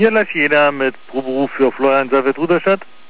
Hier live Jena mit Proberuf für Florian Salvet Rudolstadt.